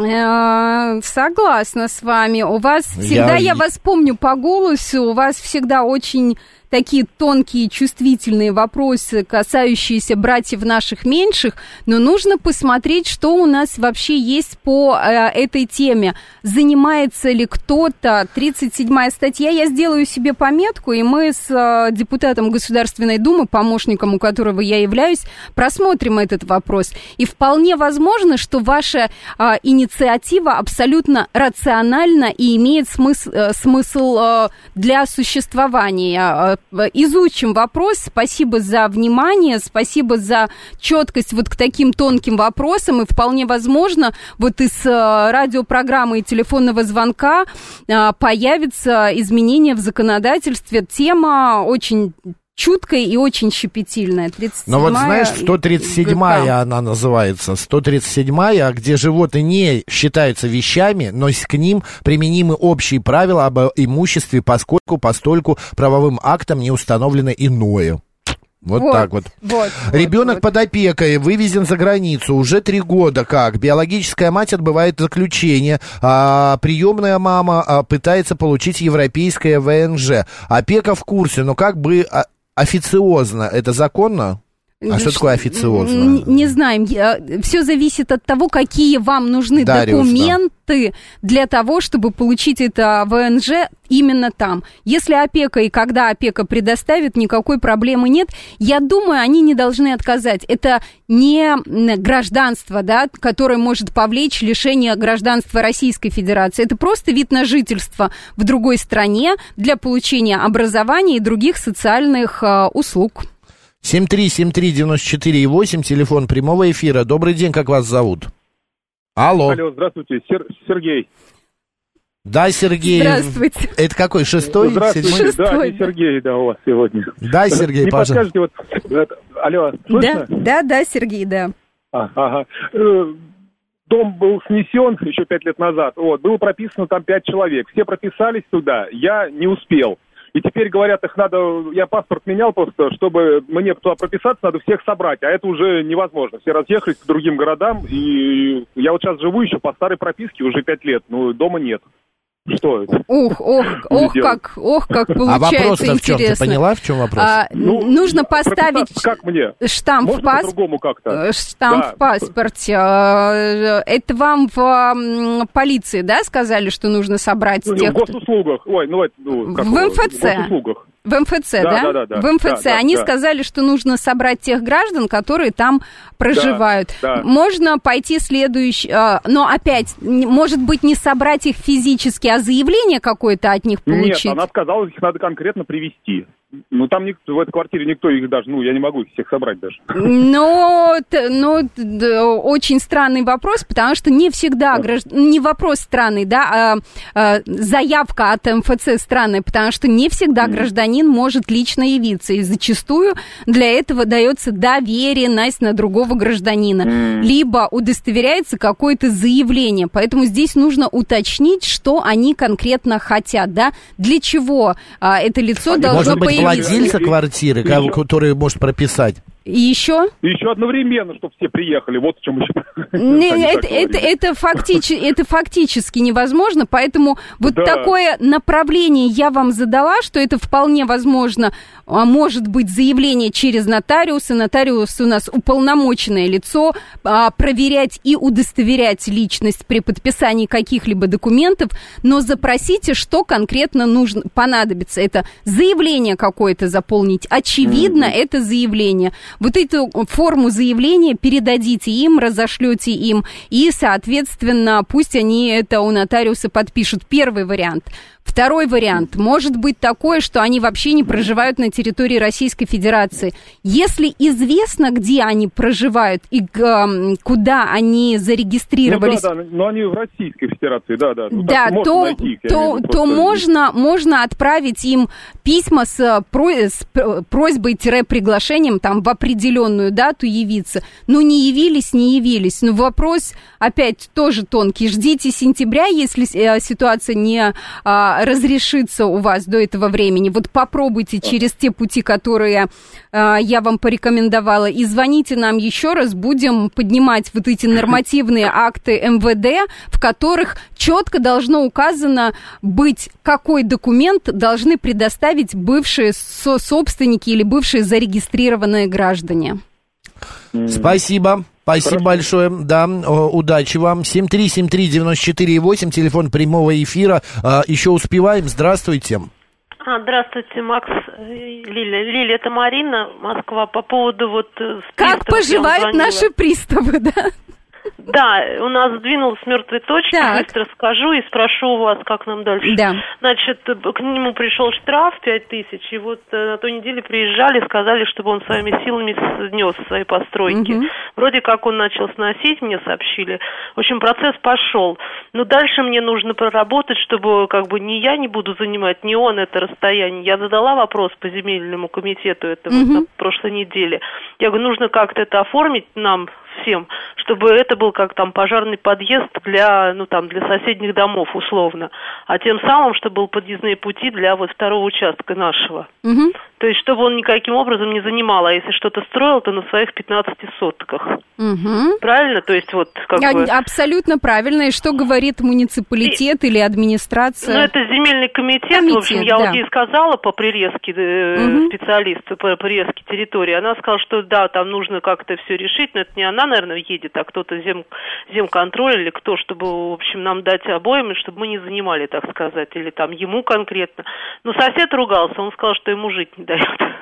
Согласна с вами. У вас всегда, я... я вас помню по голосу, у вас всегда очень такие тонкие, чувствительные вопросы, касающиеся братьев наших меньших, но нужно посмотреть, что у нас вообще есть по э, этой теме. Занимается ли кто-то, тридцать седьмая статья, я сделаю себе пометку, и мы с э, депутатом Государственной Думы, помощником у которого я являюсь, просмотрим этот вопрос. И вполне возможно, что ваша э, инициатива абсолютно рациональна и имеет смысл, э, смысл э, для существования. Изучим вопрос. Спасибо за внимание, спасибо за четкость вот к таким тонким вопросам. И вполне возможно, вот из радиопрограммы и телефонного звонка появятся изменения в законодательстве. Тема очень чуткая и очень щепетильная. тридцать седьмая Но вот знаешь, сто тридцать седьмая она называется, сто тридцать седьмая, где животные не считаются вещами, но к ним применимы общие правила об имуществе, поскольку постольку правовым актом не установлено иное. Вот, вот так вот. вот Ребенок вот, под опекой вывезен за границу уже три года как. Биологическая мать отбывает заключение, а приемная мама а, пытается получить европейское вэ эн жэ. Опека в курсе, но как бы а, официозно. Это законно? А что такое официозно? Не, не знаем. Все зависит от того, какие вам нужны Дариус, документы да. для того, чтобы получить это вэ эн жэ именно там. Если опека и когда опека предоставит, никакой проблемы нет. Я думаю, они не должны отказать. Это не гражданство, да, которое может повлечь лишение гражданства Российской Федерации. Это просто вид на жительство в другой стране для получения образования и других социальных э, услуг. семь три семь три девяносто четыре восемь, телефон прямого эфира. Добрый день, как вас зовут? Алло. Алло, здравствуйте, Сер- Сергей. Да, Сергей. Здравствуйте. Это какой, шестой? Здравствуйте, седьмой? да, не Сергей, да, у вас сегодня. Да, Сергей, не пожалуйста. Не подскажете, вот, алло, слышно? Да, да, да, Сергей, да. А, ага. Дом был снесен еще пять лет назад, вот, было прописано там пять человек, все прописались туда, я не успел. И теперь говорят, их надо, я паспорт менял просто, чтобы мне туда прописаться, надо всех собрать, а это уже невозможно. Все разъехались к другим городам, и я вот сейчас живу еще по старой прописке уже пять лет, но дома нет. Что это? Ох, ох, ох, как, ох, как получается а вопрос-то интересно. в чем? Ты поняла, в чем вопрос? А, ну, нужно поставить как мне? штамп Можно в паспорте. по-другому как-то? Штамп да. в паспорте. Это вам в полиции, да, сказали, что нужно собрать ну, тех, в госуслугах. Ой, ну, ну как в эм эф цэ. В госуслугах. В эм эф цэ, да? Да, да? да, да в эм эф цэ. Да, Они да, сказали, что нужно собрать тех граждан, которые там проживают. Да, да. Можно пойти следующий... Но опять, может быть, не собрать их физически, а заявление какое-то от них получить? Нет, она сказала, их надо конкретно привезти. Ну, там никто, в этой квартире никто их даже, ну, я не могу их всех собрать даже. Но, но очень странный вопрос, потому что не всегда, гражд... не вопрос странный, да, а, а заявка от эм эф цэ странная, потому что не всегда гражданин может лично явиться, и зачастую для этого дается доверенность на другого гражданина, либо удостоверяется какое-то заявление, поэтому здесь нужно уточнить, что они конкретно хотят, да, для чего а, это лицо должно Может быть, появиться. владельца квартиры, Еще. который может прописать. И еще? И еще одновременно, чтобы все приехали. Вот в чем еще. Не, это, это, это, фактич, это фактически невозможно, поэтому вот да. такое направление я вам задала, что это вполне возможно, а может быть заявление через нотариуса. Нотариус у нас уполномоченное лицо, а, проверять и удостоверять личность при подписании каких-либо документов, но запросите, что конкретно нужно, понадобится. Это заявление какое-то заполнить. Очевидно, mm-hmm. это заявление. Вот эту форму заявления передадите им, разошлете им, и, соответственно, пусть они это у нотариуса подпишут. Первый вариант. Второй вариант. Может быть такое, что они вообще не проживают на территории Российской Федерации. Если известно, где они проживают и э, куда они зарегистрировались... Ну, да, да, но они в Российской Федерации, да, да. Ну, да, то, их, то, виду, то можно, можно отправить им письма с, про, с просьбой-приглашением там, в определенную дату явиться. Ну, не явились, не явились. Но вопрос, опять, тоже тонкий. Ждите сентября, если э, ситуация не... Э, разрешится у вас до этого времени. Вот попробуйте через те пути, которые э, я вам порекомендовала, и звоните нам еще раз, будем поднимать вот эти нормативные акты эм вэ дэ, в которых четко должно указано быть, какой документ должны предоставить бывшие со- собственники или бывшие зарегистрированные граждане. Спасибо. Спасибо Хорошо. большое, да, удачи вам. семь три семь три девяносто четыре восемь, телефон прямого эфира. Еще успеваем, здравствуйте. А, здравствуйте, Макс, Лиля. Лиля, это Марина, Москва, по поводу вот... Как поживают наши приставы, да? Да, у нас сдвинулся с мертвой точки, Так. быстро скажу и спрошу у вас, как нам дальше. Да. Значит, к нему пришел штраф пять тысяч, и вот э, на той неделе приезжали, сказали, чтобы он своими силами снес свои постройки. Мгм. Вроде как он начал сносить, мне сообщили. В общем, процесс пошел. Но дальше мне нужно проработать, чтобы как бы ни я не буду занимать, ни он это расстояние. Я задала вопрос по земельному комитету это вот на прошлой неделе. Я говорю, нужно как-то это оформить нам всем, чтобы это был как там пожарный подъезд для, ну там, для соседних домов условно, а тем самым, чтобы был подъездные пути для вот второго участка нашего. Мгм. То есть, чтобы он никаким образом не занимал, а если что-то строил, то на своих пятнадцати сотках. Мгм. Правильно? То есть, вот как А- бы... Абсолютно правильно. И что говорит муниципалитет или администрация? Ну, это земельный комитет, Комитет, в общем, я да. вот ей сказала по прирезке, э, Мгм. специалисту по прирезке территории, она сказала, что да, там нужно как-то все решить, но это не она, наверное, едет, а кто-то зем, земконтроль или кто, чтобы, в общем, нам дать обоим, и чтобы мы не занимали, так сказать, или там ему конкретно. Но сосед ругался, он сказал, что ему жить не дает.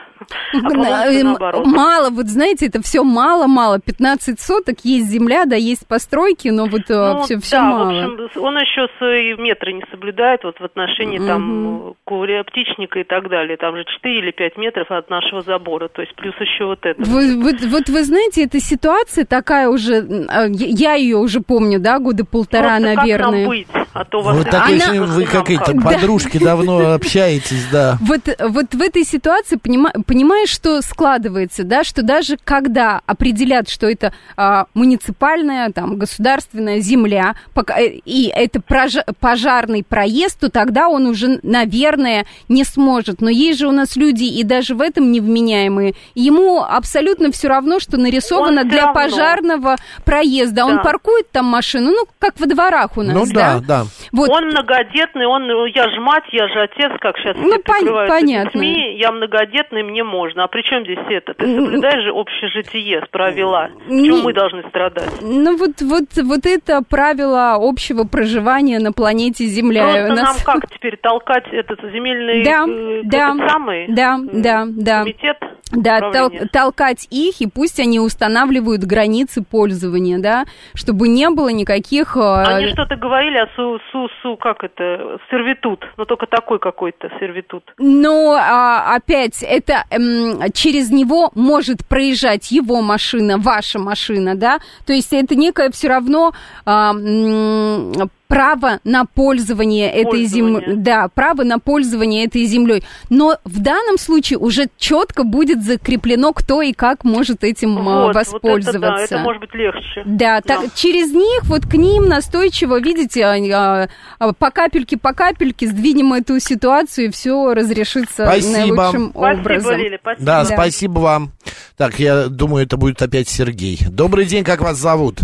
А по-моему, На- всё эм, наоборот. Мало, вот знаете, это все мало-мало. пятнадцать соток, есть земля, да, есть постройки, но вот Ну, все, все да, мало. в общем, он еще свои метры не соблюдает вот в отношении Мгм. там куря, птичника и так далее. Там же четыре или пять метров от нашего забора, то есть плюс еще вот это. Вы- вот, вот вы знаете, эта ситуация такая уже, э, я ее уже помню, да, года полтора, Просто наверное. как нам быть? А то вас Вы так Она- очень- вы как эти Да. подружки давно общаетесь, да. Вот, вот в этой ситуации понима, понимаешь, что складывается, да, что даже когда определят, что это а, муниципальная, там, государственная земля, пока, э, и это прожа- пожарный проезд, то тогда он уже, наверное, не сможет. Но есть же у нас люди и даже в этом невменяемые. Ему абсолютно все равно, что нарисовано Он всё для равно. пожарного проезда. Он Да. паркует там машину, ну, как во дворах у нас, Ну да, да. Вот. Он многодетный, он, ну, я же мать, я же отец, как сейчас Ну, все пон- прикрываются понятно. детьми, я многодетный, мне можно. А при чем здесь это? Ты соблюдаешь же общее житие, правила. Не- Почему мы должны страдать? Ну, вот, вот, вот это правило общего проживания на планете Земля. Просто У нас- нам как теперь толкать этот земельный Да, э, да, этот самый да, э, да, да. комитет? Да, тол- управления? толкать их, и пусть они устанавливают границы пользования, да, чтобы не было никаких... э, Они что-то говорили о су, су, су, как это, сервитут, но только такой какой-то сервитут. Но а, опять, это м, через него может проезжать его машина, ваша машина, да, то есть это некое все равно а, м, право на пользование этой землей, да, право на пользование этой землей. Но в данном случае уже четко будет закреплено, кто и как может этим а, Вот, воспользоваться. Вот это, да, это может быть легче. Да, так, нам. через них вот к ним настойчиво, видите, а, а, по капельке, по капельке сдвинем эту ситуацию, и все разрешится Спасибо. наилучшим Спасибо, образом. Лиля, спасибо. Да, Да. спасибо вам. Так, я думаю, это будет опять Сергей. Добрый день, как вас зовут?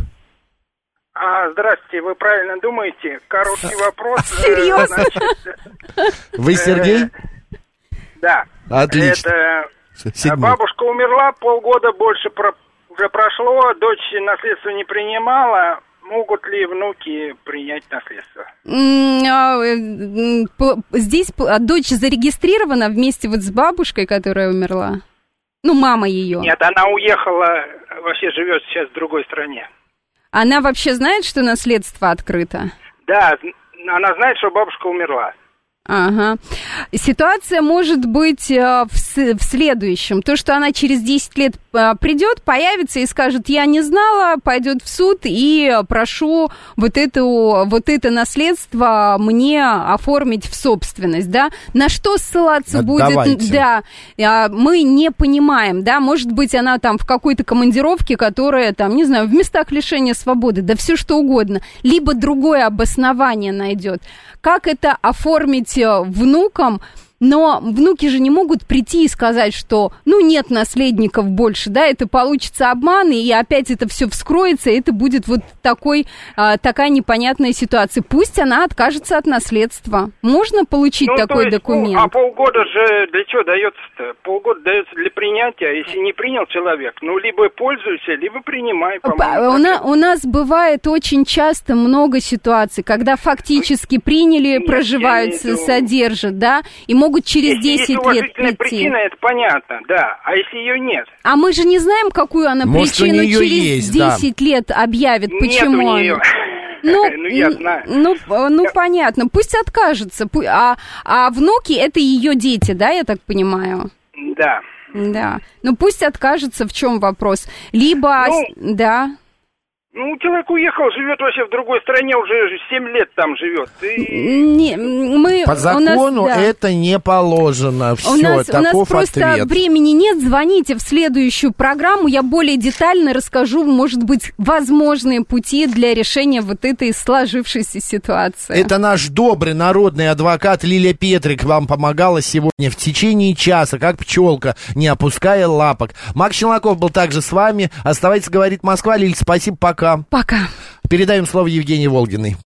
А, здравствуйте, вы правильно думаете? Короткий вопрос. э, Серьезно? значит, Вы Сергей? э, Да. Отлично. Это Седьмой. бабушка умерла, полгода больше про- уже прошло, дочь наследство не принимала. Могут ли внуки принять наследство? М, а, э, м, по- Здесь по- а дочь зарегистрирована вместе вот с бабушкой, которая умерла? Ну, мама ее. Нет, она уехала, вообще живет сейчас в другой стране. Она вообще знает, что наследство открыто? Да, зн- она знает, что бабушка умерла. Ага. Ситуация может быть э, в, с- в следующем. То, что она через десять лет э, придет, появится и скажет, я не знала, пойдет в суд и прошу вот, эту, вот это наследство мне оформить в собственность, да? На что ссылаться Отдавайте. будет? Да, э, мы не понимаем, да? Может быть, она там в какой-то командировке, которая там, не знаю, в местах лишения свободы, да все что угодно. Либо другое обоснование найдет. Как это оформить э, внукам? Но внуки же не могут прийти и сказать, что, ну, нет наследников больше, да, это получится обман, и опять это все вскроется, и это будет вот такой, а, такая непонятная ситуация. Пусть она откажется от наследства. Можно получить Ну, то такой есть, документ? пол- а полгода же для чего дается-то? Полгода дается для принятия, а если не принял человек, ну, либо пользуйся, либо принимай, П- по-моему. У, на- у нас бывает очень часто много ситуаций, когда фактически приняли, Нет, проживают, я имею в виду- содержат, да, и могут могут через десять если лет уважительная прийти. причина, это понятно, да. А если ее нет? А мы же не знаем, какую она Может, причину у нее через есть, да. десять лет объявит. Нет Почему у нее. она? Ну, Ну, я знаю. ну, ну, понятно. Пусть откажется. Пу- А, а внуки — это ее дети, да, я так понимаю? Да. Да. Ну, пусть откажется, в чем вопрос. Либо, Ну, с- да. Ну, человек уехал, живет вообще в другой стране, уже семь лет там живет. И... Не, мы, По закону у нас, да. это не положено. Все, У нас, у нас таков просто ответ. времени нет. Звоните в следующую программу. Я более детально расскажу, может быть, возможные пути для решения вот этой сложившейся ситуации. Это наш добрый народный адвокат Лилия Петрик вам помогала сегодня в течение часа, как пчелка, не опуская лапок. Макс Челноков был также с вами. Оставайтесь, говорит Москва. Лиль, спасибо, пока. Пока. Передаем слово Евгении Волгиной.